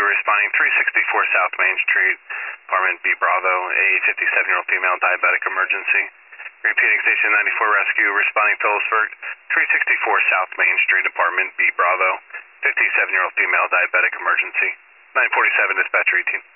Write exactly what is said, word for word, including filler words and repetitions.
responding three sixty-four South Main Street, apartment B Bravo, a fifty-seven-year-old female diabetic emergency. Repeating station ninety-four rescue, responding Phillipsburg, three sixty-four South Main Street, apartment B Bravo, fifty-seven-year-old female diabetic emergency. nine forty-seven dispatcher eighteen.